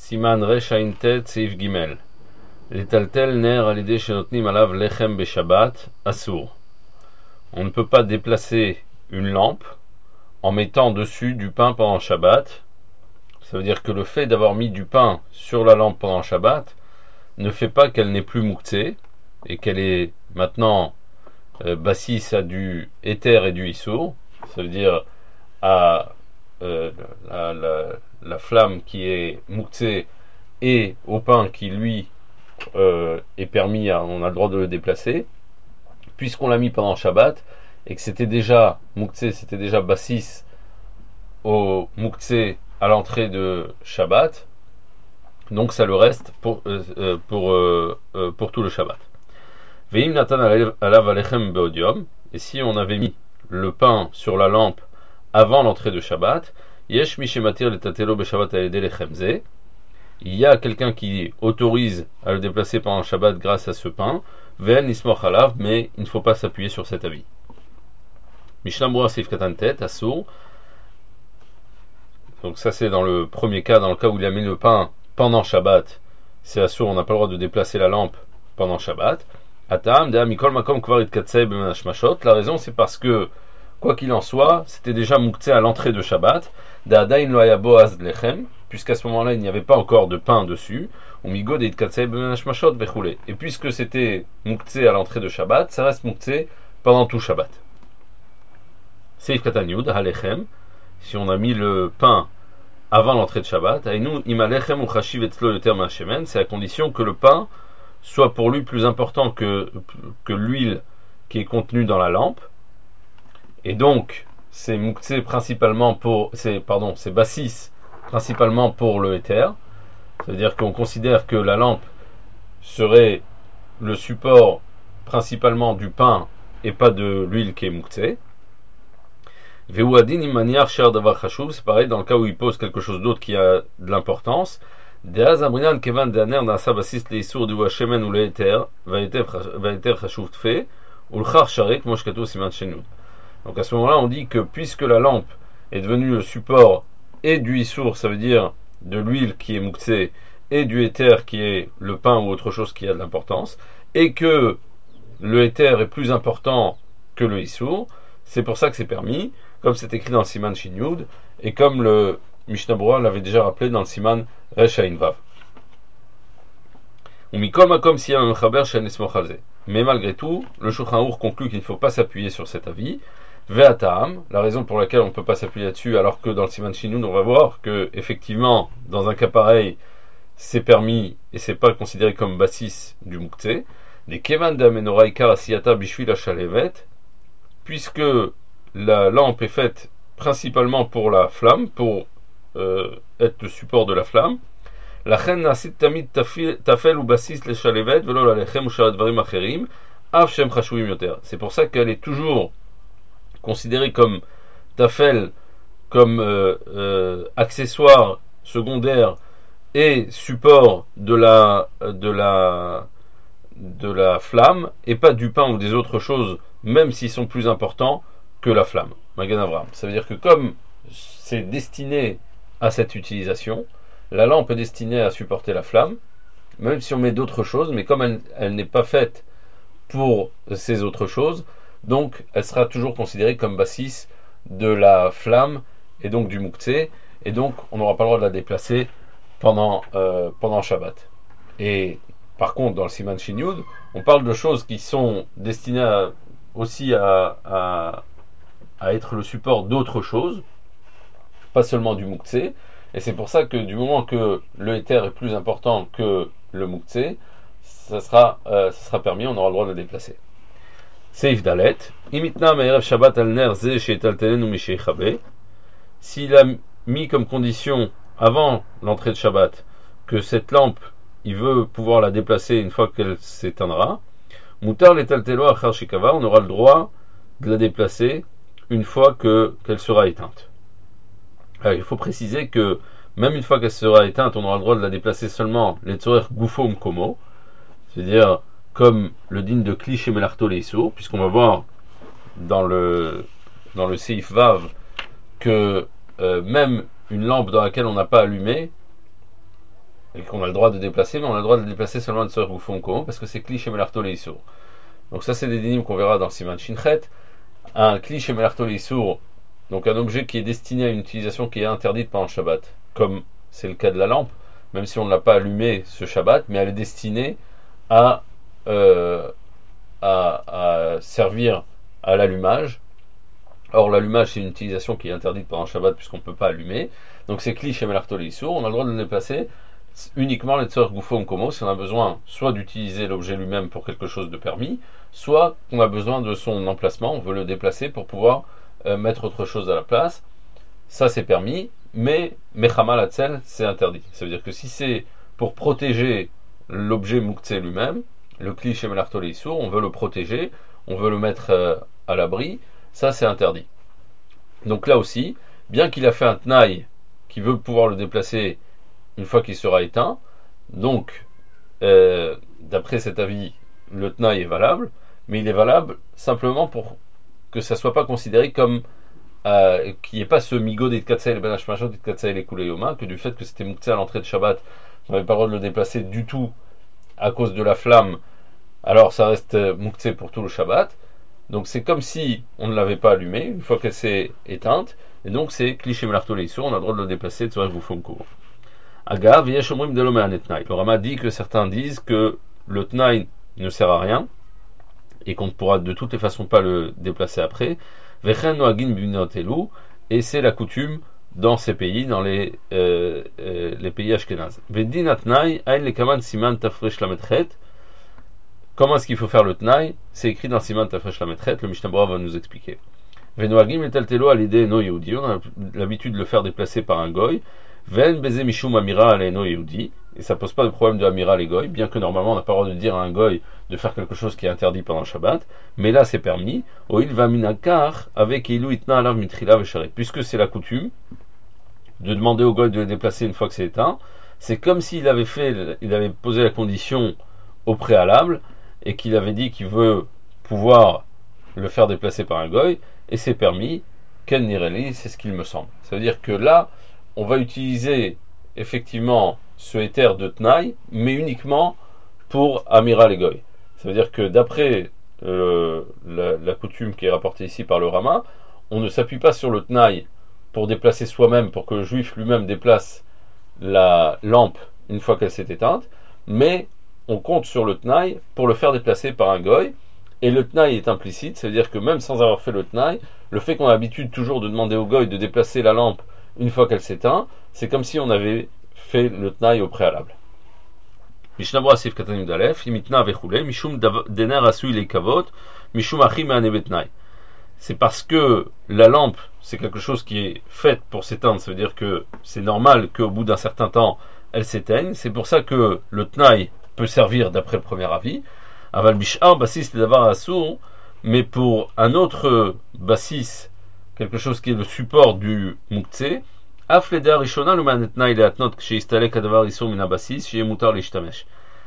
Siman Resh Ayin Tet Seif Gimel. Letaltel ner alidé shenotnim alav lechem beshabbat assour. On ne peut pas déplacer une lampe en mettant dessus du pain pendant Shabbat. Ça veut dire que le fait d'avoir mis du pain sur la lampe pendant Shabbat ne fait pas qu'elle n'est plus mouktsé et qu'elle est maintenant bassis à du éther et du issour. Ça veut dire à la flamme qui est mouktsé et au pain qui lui est permis, on a le droit de le déplacer, puisqu'on l'a mis pendant Shabbat et que c'était déjà mouktsé, c'était déjà bassis au mouktsé à l'entrée de Shabbat, donc ça le reste pour tout le Shabbat. Veim natan alav alechem beodium, et si on avait mis le pain sur la lampe avant l'entrée de Shabbat, yesh mi shematir letatelo beshabbat aledé lechem ze, il y a quelqu'un qui autorise à le déplacer pendant Shabbat grâce à ce pain, ve'en nismoch alav, mais il ne faut pas s'appuyer sur cet avis. Mishnah Berurah Seif Katan Tet assour. Donc ça c'est dans le premier cas, dans le cas où il a mis le pain pendant Shabbat, c'est assour, on n'a pas le droit de déplacer la lampe pendant Shabbat. Atam de mikol makom kvar itkatsei b'menashmashot. La raison c'est parce que quoi qu'il en soit, c'était déjà mouktsé à l'entrée de Shabbat. D'adain lo haya boaz lechem, puisqu'à ce moment-là il n'y avait pas encore de pain dessus. Umigo de itkatsei b'menashmashot vechule. Et puisque c'était mouktsé à l'entrée de Shabbat, ça reste mouktsé pendant tout Shabbat. Seif Katan Yud halechem. Si on a mis le pain avant l'entrée de Shabbat, c'est à condition que le pain soit pour lui plus important que l'huile qui est contenue dans la lampe. Et donc, c'est mouktsé principalement c'est bassis principalement pour le éther. C'est-à-dire qu'on considère que la lampe serait le support principalement du pain et pas de l'huile qui est mouktsé. C'est pareil dans le cas où il pose quelque chose d'autre qui a de l'importance. Donc à ce moment-là on dit que puisque la lampe est devenue le support et du issour, ça veut dire de l'huile qui est mouktsé, et du éther qui est le pain ou autre chose qui a de l'importance, et que le éther est plus important que le issour, c'est pour ça que c'est permis, comme c'est écrit dans le Siman Shin Yud, et comme le Mishnah Berurah l'avait déjà rappelé dans le Siman Resh Ayin Vav. Mais malgré tout, le Shulchan Aruch conclut qu'il ne faut pas s'appuyer sur cet avis. Ve'atam, la raison pour laquelle on ne peut pas s'appuyer là-dessus, alors que dans le Siman Shin Yud, on va voir que effectivement, dans un cas pareil, c'est permis et c'est pas considéré comme bassis du mouktsé. Des kevan de amenora ikar asiyata bishvi la shalevet, puisque la lampe est faite principalement pour la flamme, pour être le support de la flamme. La chen nasit tamid tafel ou bassis le shalevet velo la lechem ou sharat dvarim acherim av shem chashuvim yoter. C'est pour ça qu'elle est toujours considérée comme tafel, comme accessoire secondaire et support de la flamme, et pas du pain ou des autres choses, même s'ils sont plus importants que la flamme. Magen Avraham. Ça veut dire que comme c'est destiné à cette utilisation, la lampe est destinée à supporter la flamme, même si on met d'autres choses, mais comme elle n'est pas faite pour ces autres choses, donc elle sera toujours considérée comme bassis de la flamme et donc du mouktsé, et donc on n'aura pas le droit de la déplacer pendant Shabbat. Et par contre, dans le Siman Shin Yud, on parle de choses qui sont destinées aussi à être le support d'autres choses, pas seulement du mouktsé, et c'est pour ça que du moment que le éther est plus important que le mouktsé, ça sera permis, on aura le droit de le déplacer. Seif Dalet, imitna me'erev Shabbat al ner ze she'etaltelen ou mishe'echabe. S'il a mis comme condition avant l'entrée de Shabbat que cette lampe, il veut pouvoir la déplacer une fois qu'elle s'éteindra, mutar le'taltelo achar shekava, on aura le droit de la déplacer une fois qu'elle sera éteinte. Alors, il faut préciser que même une fois qu'elle sera éteinte, on aura le droit de la déplacer seulement les tzorer gufo mkomo, c'est-à-dire comme le din de Kli Shemelarto Leisur, puisqu'on va voir dans le Seif Vav que même une lampe dans laquelle on n'a pas allumé, et qu'on a le droit de déplacer, mais on a le droit de le déplacer seulement de Tsorg Gufo Mkomo, parce que c'est Kli Shemelarto Leisur. Donc ça, c'est des dynimes qu'on verra dans Siman Shinchet. Un Kli Shemelarto Leisur, donc un objet qui est destiné à une utilisation qui est interdite pendant le Shabbat, comme c'est le cas de la lampe, même si on ne l'a pas allumée ce Shabbat, mais elle est destinée à, à servir à l'allumage. Or, l'allumage, c'est une utilisation qui est interdite pendant le Shabbat puisqu'on ne peut pas allumer. Donc, c'est Kli Shemelarto Leisur. On a le droit de le déplacer uniquement les Tzor Gufo Mkomo si on a besoin soit d'utiliser l'objet lui-même pour quelque chose de permis, soit qu'on a besoin de son emplacement, on veut le déplacer pour pouvoir mettre autre chose à la place. Ça, c'est permis, mais Mechama Latzel, c'est interdit. Ça veut dire que si c'est pour protéger l'objet Mouktsé lui-même, le Kli Shemelarto Leisur, on veut le protéger, on veut le mettre à l'abri, ça c'est interdit. Donc là aussi, bien qu'il a fait un Tnaï qui veut pouvoir le déplacer une fois qu'il sera éteint, donc d'après cet avis, le Tnaï est valable, mais il est valable simplement pour que ça ne soit pas considéré comme qu'il n'y ait pas ce migo des Tkatsaï et Ben Hashmashot des Tkatsaï et Koulé Yoma, que du fait que c'était Mouktsé à l'entrée de Shabbat, on n'avait pas le droit de le déplacer du tout à cause de la flamme, alors ça reste Mouktsé pour tout le Shabbat. Donc c'est comme si on ne l'avait pas allumé une fois qu'elle s'est éteinte, et donc c'est Kli Shemelarto Leisur, on a le droit de le déplacer de Tzorech Gufo Mkomo. Agav, Yesh Omrim Delo Me'anet Tnaï. Le Rama dit que certains disent que le Tnaï ne sert à rien et qu'on ne pourra de toutes les façons pas le déplacer après. Vechen Noagin Binot Elu, et c'est la coutume dans ces pays, dans les pays ashkénazes. Vedin Tnaï, Aïn Lekaman Siman Tafresh Lametchet. Comment est-ce qu'il faut faire le Tnaï? C'est écrit dans Siman Tafresh Lametchet, le Mishnah Berurah va nous expliquer. Venoagim etaltelo à l'idée no yehudi, on a l'habitude de le faire déplacer par un goy. Ven beze mishum amira aleno yehudi, et ça pose pas de problème de amira les goy, bien que normalement on n'a pas le droit de dire à un goy de faire quelque chose qui est interdit pendant le Shabbat, mais là c'est permis. Oil va minakar avec ilu itna alav mitrila vesharet, puisque c'est la coutume de demander au goy de le déplacer une fois que c'est éteint. C'est comme s'il avait posé la condition au préalable et qu'il avait dit qu'il veut pouvoir le faire déplacer par un goy, et c'est permis. Ken Nireli, c'est ce qu'il me semble. Ça veut dire que là, on va utiliser effectivement ce éther de Tnaï, mais uniquement pour Amira les goy. Ça veut dire que d'après la coutume qui est rapportée ici par le Rama, on ne s'appuie pas sur le Tnaï pour déplacer soi-même, pour que le juif lui-même déplace la lampe une fois qu'elle s'est éteinte, mais on compte sur le Tnaï pour le faire déplacer par un goy. Et le Tnaï est implicite, c'est-à-dire que même sans avoir fait le Tnaï, le fait qu'on a l'habitude toujours de demander au goy de déplacer la lampe une fois qu'elle s'éteint, c'est comme si on avait fait le Tnaï au préalable. Mishnah Berurah Sif Katanim Dalef, Imitna Vechule, Mishum Dener Asui Leikavot, Mishum Achim Me'aneh Tnaï. C'est parce que la lampe, c'est quelque chose qui est fait pour s'éteindre, ça veut dire que c'est normal qu'au bout d'un certain temps, elle s'éteigne. C'est pour ça que le Tnaï peut servir d'après le premier avis. Aval bishar bassis d'avoir assour, mais pour un autre bassis, quelque chose qui est le support du Mouktsé, afleda rishona le manetna il est atnot chez istalek adavar isur mina bassis chez mutar l'ishtamesh.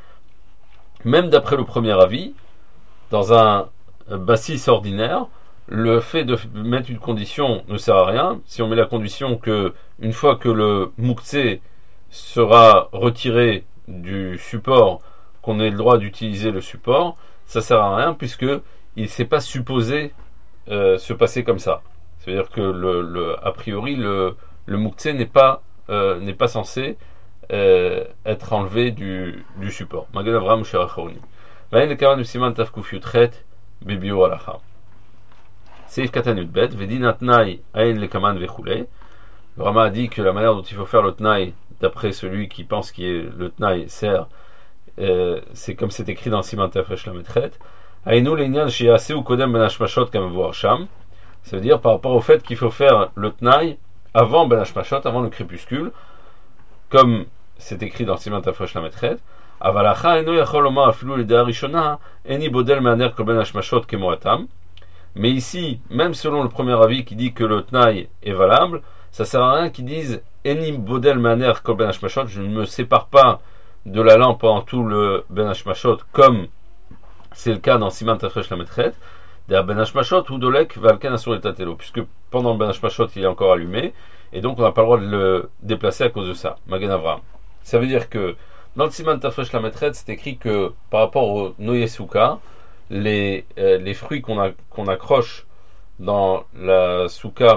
Même d'après le premier avis, dans un bassis ordinaire, le fait de mettre une condition ne sert à rien. Si on met la condition que une fois que le Mouktsé sera retiré du support, qu'on ait le droit d'utiliser le support, ça sert à rien puisque il ne s'est pas supposé se passer comme ça. C'est-à-dire que a priori le Mouktsé n'est pas censé être enlevé du support. Magen Avraham Sherachaonim. Vayen le kavan du siman tafkuf yutchet bibiur alacha. Seif katan yutbet vedin atnai ayen le kaman vechule. Le Rama a dit que la manière dont il faut faire le tnaï, d'après celui qui pense que le tnaï sert, c'est comme c'est écrit dans Siman Tafresh Lametchet. Aïnou l'Inyan Shiaseu Kodem Ben Hashmashot Kamavoar Sham. Ça veut dire par rapport au fait qu'il faut faire le Tnaï avant Ben Hashmashot, avant le crépuscule, comme c'est écrit dans Siman Tafresh Lametchet. Avalacha Eno Yachol Omar Afilu L'Idea Rishona Eni Bodel Maner Kol Ben Hashmashot Kemoatam. Mais ici, même selon le premier avis qui dit que le Tnaï est valable, ça sert à rien qu'ils disent Eni Bodel Maner Kol Ben Hashmashot, je ne me sépare pas de la lampe pendant tout le Ben Hashmashot, comme c'est le cas dans Siman Tafresh Lametchet, derrière Ben Hashmashot ou Dolek Valken Asur Etatelo, puisque pendant le Ben Hashmashot il est encore allumé, et donc on n'a pas le droit de le déplacer à cause de ça. Magen Avraham. Ça veut dire que dans le Siman Tafresh la Maîtresse, c'est écrit que par rapport au Noyesuka, les fruits qu'on accroche dans la souka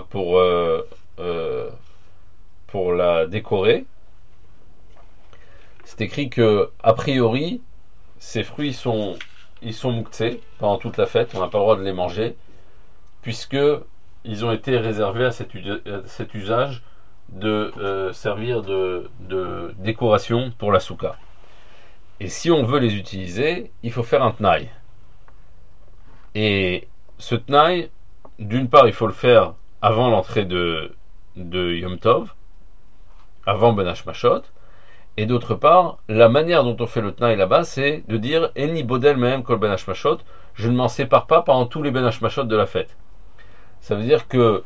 pour la décorer, c'est écrit que a priori ces fruits ils sont muktzé pendant toute la fête, on n'a pas le droit de les manger puisque ils ont été réservés à cet usage de servir de décoration pour la souka. Et si on veut les utiliser, il faut faire un tnaï. Et ce tnaï, d'une part, il faut le faire avant l'entrée de Yom Tov, avant Ben Hashmashot, et d'autre part, la manière dont on fait le tnaï là-bas, c'est de dire Eni bodel mehem kol Ben Hashmashot, je ne m'en sépare pas pendant tous les Ben Hashmashot de la fête. Ça veut dire que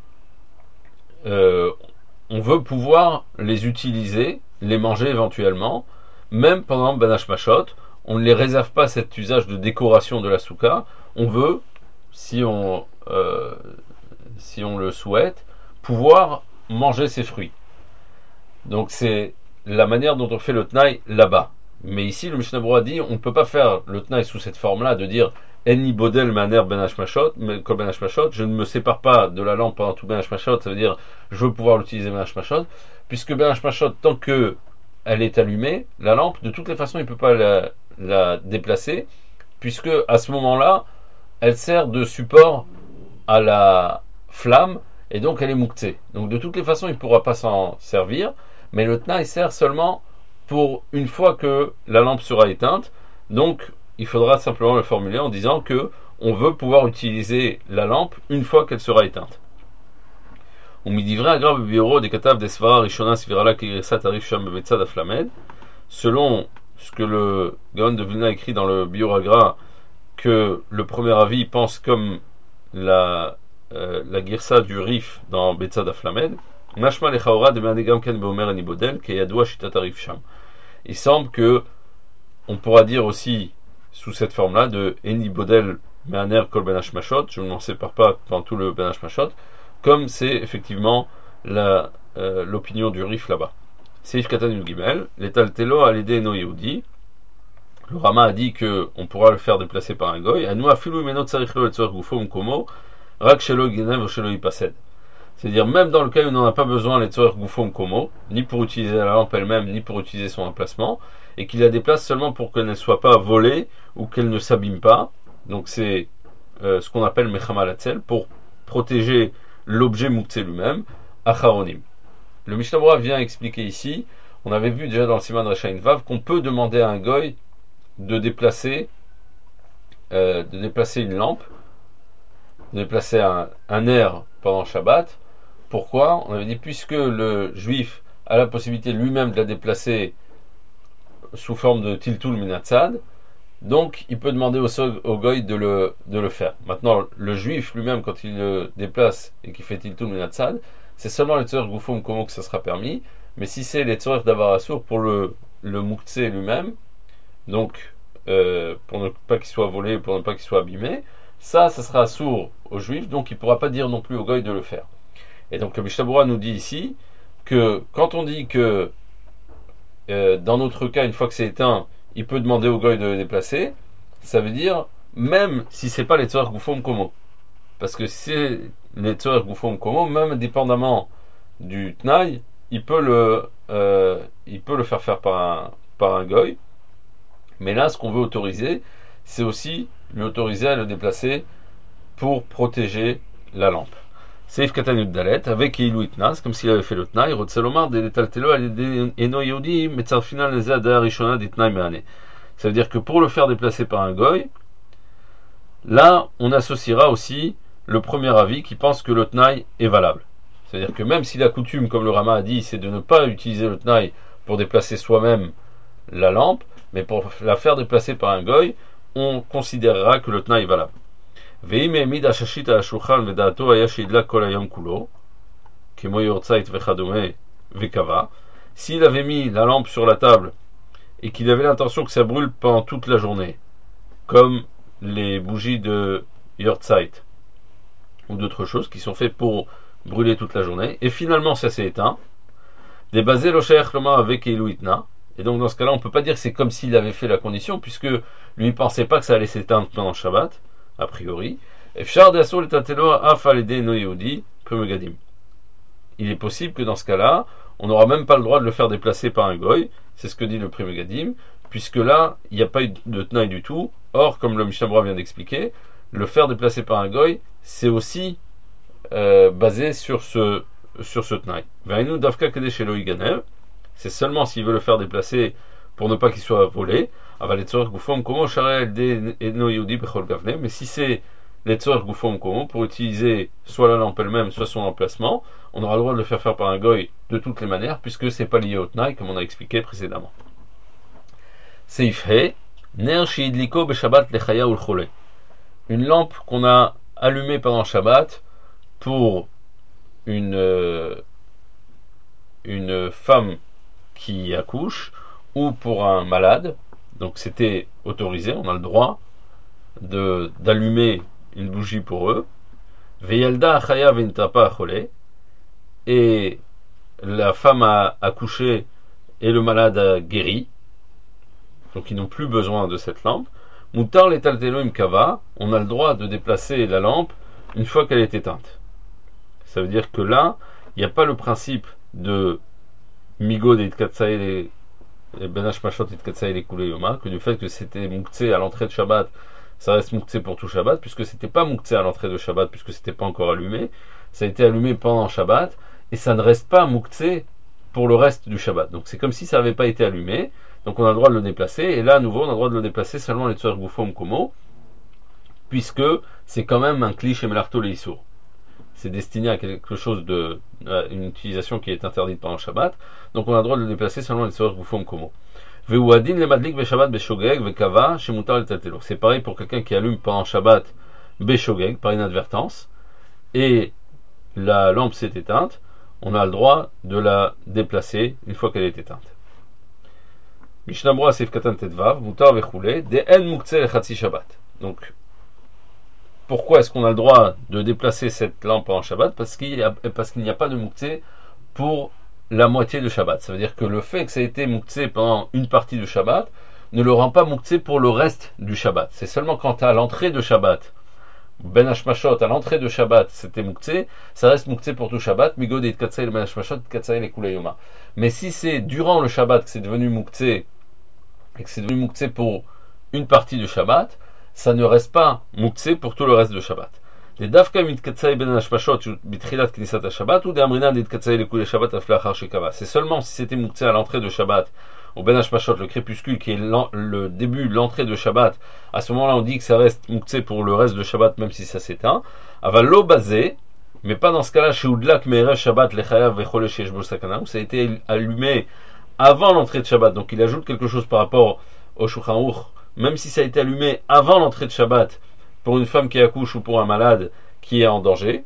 on veut pouvoir les utiliser, les manger éventuellement, même pendant Ben Hashmashot. On ne les réserve pas cet usage de décoration de la souka. On veut, si on le souhaite, pouvoir manger ces fruits. Donc c'est la manière dont on fait le tnaï là-bas. Mais ici, le Mishnah Berurah dit, on ne peut pas faire le tnaï sous cette forme-là, de dire Eni bodel maner ben hashmashot, kol ben hashmashot, je ne me sépare pas de la lampe pendant tout ben hashmashot, ça veut dire je veux pouvoir l'utiliser ben hashmashot, puisque ben hashmashot, tant que elle est allumée, la lampe, de toutes les façons, il ne peut pas la déplacer, puisque à ce moment-là, elle sert de support à la flamme, et donc elle est muktzé. Donc de toutes les façons, il ne pourra pas s'en servir, mais le tnaï sert seulement pour une fois que la lampe sera éteinte. Donc il faudra simplement le formuler en disant que on veut pouvoir utiliser la lampe une fois qu'elle sera éteinte. Selon ce que le Gaon de Vilna écrit dans le Bioragra, que le premier avis pense comme la girsa du Rif dans Betzad Aflamed, il semble que on pourra dire aussi sous cette forme-là de Eni Bodel Me'aner Kol Ben Hashmashot, je ne m'en sépare pas pendant tout le Ben Hashmashot, comme c'est effectivement l'opinion du Rif là-bas. Seif Katan Gimel, l'étal Telo à l'idée no Yehudi. Le Rama a dit qu'on pourra le faire déplacer par un goy. Anu afilu menot tzarich lo etzor gufo umkomo, rak shelo ginev o shelo yipased. C'est-à-dire, même dans le cas où on n'en a pas besoin, les tzorech gufo umkomo, ni pour utiliser la lampe elle-même, ni pour utiliser son emplacement, et qu'il la déplace seulement pour qu'elle ne soit pas volée ou qu'elle ne s'abîme pas. Donc c'est ce qu'on appelle mechama latzel, pour protéger l'objet muktzé lui-même, acharonim. Le Mishnah Berurah vient expliquer ici, on avait vu déjà dans le Siman Rechain Vav, qu'on peut demander à un goy de déplacer une lampe, de déplacer un air pendant Shabbat. Pourquoi? On avait dit puisque le juif a la possibilité lui-même de la déplacer sous forme de tiltul minatzad, donc il peut demander au goy de le faire. Maintenant, le juif lui-même, quand il le déplace et qu'il fait tiltul minatzad, c'est seulement les tzorech gufo umkomo que ça sera permis, mais si c'est les tzorech davar asur pour le muktzé lui-même, donc pour ne pas qu'il soit volé, pour ne pas qu'il soit abîmé, ça sera sourd au juif, donc il ne pourra pas dire non plus au goy de le faire. Et donc le Mishnah Berurah nous dit ici que quand on dit que dans notre cas, une fois que c'est éteint, il peut demander au goy de le déplacer, ça veut dire même si c'est pas les tzorech gufo umkomo. Parce que si c'est les tzorech gufo umkomo, même dépendamment du tnaï, il peut le faire par un goy. Mais là, ce qu'on veut autoriser, c'est aussi lui autoriser à le déplacer pour protéger la lampe. Seif Katan Dalet, avec Eilu Itnas, comme s'il avait fait le Tnaï, Rotselomar, de l'Etaltelo, Eno Yehudi, Metzarfinal Nezada Rishona d'Itnaï Meane. Ça veut dire que pour le faire déplacer par un goy, là, on associera aussi le premier avis qui pense que le Tnaï est valable. C'est-à-dire que même si la coutume, comme le Rama a dit, c'est de ne pas utiliser le Tnaï pour déplacer soi-même la lampe, mais pour la faire déplacer par un goy, on considérera que le tnaï est valable. Ve'im emid hashashit al shulchan ve'da'ato haya sheidlak kol hayom kulo, kemo yortzait vechadome ve'kava. S'il avait mis la lampe sur la table et qu'il avait l'intention que ça brûle pendant toute la journée, comme les bougies de yortzait ou d'autres choses qui sont faites pour brûler toute la journée, et finalement ça s'est éteint, Des basés l'oshayach loma avec Eluitna. Et donc dans ce cas-là, on ne peut pas dire que c'est comme s'il avait fait la condition, puisque lui ne pensait pas que ça allait s'éteindre pendant Shabbat, a priori. Efshar de asur letatelo af alede no yehudi premegadim. Il est possible que dans ce cas-là, on n'aura même pas le droit de le faire déplacer par un goy, c'est ce que dit le premegadim, puisque là, il n'y a pas eu de tnaï du tout. Or, comme le Mishnah Berurah vient d'expliquer, le faire déplacer par un goy, c'est aussi basé sur ce tnaï. Vainu davka kede shelo iganev. C'est seulement s'il veut le faire déplacer pour ne pas qu'il soit volé. Mais si c'est les tzorech gufom komo, pour utiliser soit la lampe elle-même, soit son emplacement, on aura le droit de le faire faire par un goy de toutes les manières, puisque c'est pas lié au tnaï, comme on a expliqué précédemment. Seif he, ner shiidliko beshabbat lechaya ulchole. Une lampe qu'on a allumée pendant Shabbat pour une femme qui accouche ou pour un malade, donc c'était autorisé, on a le droit d'allumer une bougie pour eux. Veyalda achaya v'intapa achole, et la femme a accouché et le malade a guéri, donc ils n'ont plus besoin de cette lampe. Mutar letaltelo im kava, on a le droit de déplacer la lampe une fois qu'elle est éteinte. Ça veut dire que là, il n'y a pas le principe de Migo de Itkatsaï et Benash Mashot Itkatsaï et Koulé Yoma, que du fait que c'était Mouktsé à l'entrée de Shabbat, ça reste Mouktsé pour tout Shabbat, puisque c'était pas Mouktsé à l'entrée de Shabbat, puisque c'était pas encore allumé, ça a été allumé pendant Shabbat, et ça ne reste pas Mouktsé pour le reste du Shabbat. Donc c'est comme si ça n'avait pas été allumé, donc on a le droit de le déplacer, et là à nouveau on a le droit de le déplacer seulement les Tsoer Goufom Komo, puisque c'est quand même un Kli chez Melarto Leissour. C'est destiné à quelque chose une utilisation qui est interdite pendant Shabbat, donc on a le droit de le déplacer seulement les Tsoer Goufom Komo. Veuadin le madlik beshabbat beshogeg vekava shemutar letaltelo. C'est pareil pour quelqu'un qui allume pendant Shabbat beshogeg par inadvertance, et la lampe s'est éteinte, on a le droit de la déplacer une fois qu'elle est éteinte. Mishnah Berurah Seif Katan Tetvav, Mutar Vechule, De En Muktzeh Lechatzi Shabbat. Donc, pourquoi est-ce qu'on a le droit de déplacer cette lampe en Shabbat? Parce qu'il n'y a pas de Muktzeh pour la moitié de Shabbat. Ça veut dire que le fait que ça ait été Muktzeh pendant une partie de Shabbat ne le rend pas Muktzeh pour le reste du Shabbat. C'est seulement quand à l'entrée de Shabbat, Ben Hashmashot, à l'entrée de Shabbat, c'était Muktzeh, ça reste Muktzeh pour tout Shabbat, Migod et Tkatsaï le Ben Hashmashot, Tkatsaï le Kulayoma. Mais si c'est durant le Shabbat que c'est devenu Muktzeh, et que c'est devenu Muktzeh pour une partie du Shabbat, ça ne reste pas Muktzeh pour tout le reste de Shabbat. Les Davka Mitkatsaï Ben Hashmashot, Bitrilat Knisat Shabbat, ou des Amrina de Tkatsaï le Kulay Shabbat Aflachar Shekava. C'est seulement si c'était Muktzeh à l'entrée de Shabbat, au Ben Hashmashot, le crépuscule qui est le début, l'entrée de Shabbat, à ce moment-là on dit que ça reste Muktzeh pour le reste de Shabbat, même si ça s'éteint. Aval lo basé, mais pas dans ce cas-là, chez Oudlak Me'erev Shabbat Lechayav Vechole Sheshbo Sakana, où ça a été allumé avant l'entrée de Shabbat. Donc il ajoute quelque chose par rapport au Shulchan Aruch, même si ça a été allumé avant l'entrée de Shabbat, pour une femme qui accouche ou pour un malade qui est en danger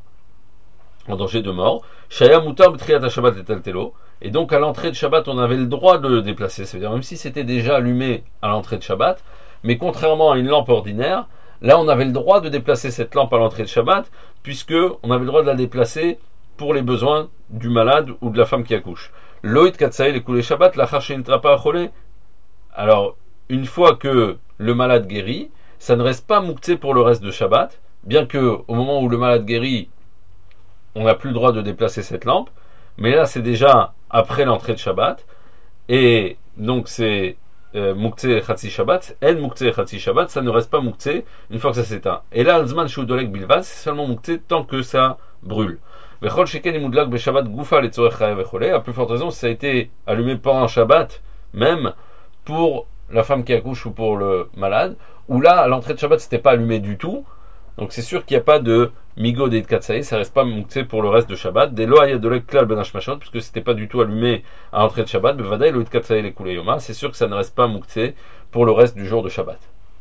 de mort. Shaya Mutar B'Triat Shabbat Letaltelo. Et donc à l'entrée de Shabbat, on avait le droit de le déplacer. C'est-à-dire même si c'était déjà allumé à l'entrée de Shabbat, mais contrairement à une lampe ordinaire, là on avait le droit de déplacer cette lampe à l'entrée de Shabbat, puisque on avait le droit de la déplacer pour les besoins du malade ou de la femme qui accouche. Loït Katsaï le Kulé Shabbat, la Chachéintrapa Acholé. Alors, une fois que le malade guérit, ça ne reste pas Muktzeh pour le reste de Shabbat, bien que au moment où le malade guérit, on n'a plus le droit de déplacer cette lampe, mais là c'est déjà après l'entrée de Shabbat, et donc c'est Muktzeh Chatzi Shabbat, En Muktzeh Chatzi Shabbat, ça ne reste pas Muktzeh une fois que ça s'éteint. Et là, Alzman Shudolek Bilvad, c'est seulement Muktzeh tant que ça brûle. Vechol Sheken Imudlak Beshabbat Goufa Letzorech Chayav Vechole, à plus forte raison si ça a été allumé pendant Shabbat, même pour la femme qui accouche ou pour le malade, où là, à l'entrée de Shabbat, c'était pas allumé du tout. Donc c'est sûr qu'il n'y a pas de Migo de Itkatsaï, ça reste pas Muktzeh pour le reste de Shabbat. Des Lo Ayadolek Klal Ben Hashmashot, puisque c'était pas du tout allumé à l'entrée de Shabbat. Bevadaï Lo Itkatsaï le Kulei Yoma, c'est sûr que ça ne reste pas Muktzeh pour le reste du jour de Shabbat.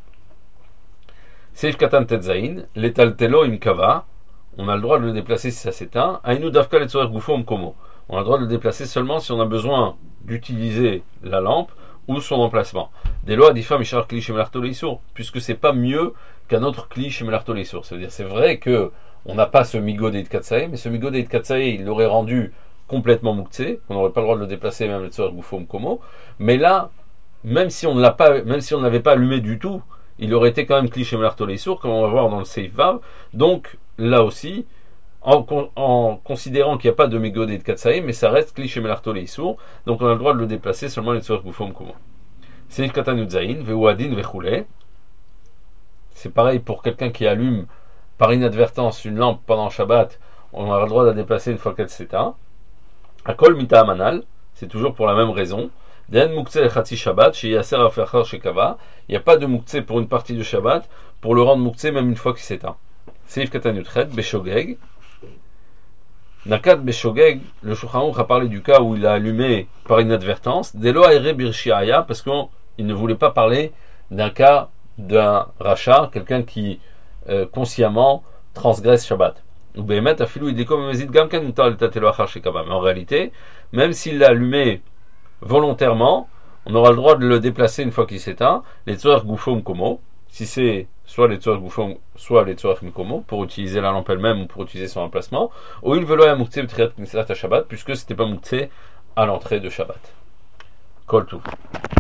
Seif Katan Tetzaïn, Letaltelo Imkava, on a le droit de le déplacer si ça s'éteint. Ainu Davka Letzorer Goufom Komo, on a le droit de le déplacer seulement si on a besoin d'utiliser la lampe ou son emplacement. Des lois d'Ifa Mishar Kli Shemelarto Leissour, puisque c'est pas mieux qu'un autre Kli Shemelarto Leissour. C'est-à-dire, c'est vrai que on n'a pas ce Migo de Itkatsaï, mais ce Migo de Itkatsaï, il l'aurait rendu complètement mouktsé, on n'aurait pas le droit de le déplacer même le tzorech gufo komo, mais là, même si on ne l'avait pas allumé du tout, il aurait été quand même cliché melarto leissour, comme on va voir dans le Seif Vav. Donc là aussi, en considérant qu'il n'y a pas de mégodé de katsaï, mais ça reste cliché melarto leissour, donc on a le droit de le déplacer seulement les tzorech gufo komo. Seif katanu zayin veuadin vechule. C'est pareil pour quelqu'un qui allume par inadvertance une lampe pendant Shabbat, on a le droit de la déplacer une fois qu'elle s'éteint. Akol mita amanal, c'est toujours pour la même raison. Den muktzeh lechatzi Shabbat, chez Yasser Afechar Shekava, il n'y a pas de muktzeh pour une partie de Shabbat, pour le rendre muktzeh même une fois qu'il s'éteint. Seif Katan Yutchet, Beshogeg. Nakat Beshogeg, le Shulchan Aruch a parlé du cas où il a allumé par inadvertance, Delo Aire Birshiaya, parce qu'il ne voulait pas parler d'un cas d'un rachat, quelqu'un qui consciemment transgresse Shabbat. Mais en réalité, même s'il l'a allumé volontairement, on aura le droit de le déplacer une fois qu'il s'éteint. Les tzorech gufo mkomo, si c'est soit les tzorech gufo, soit les tzorech mkomo, pour utiliser la lampe elle-même ou pour utiliser son emplacement, ou il veut la muktzeh b'triat knisat Shabbat, puisque c'était pas muktzeh à l'entrée de Shabbat. Kol tout.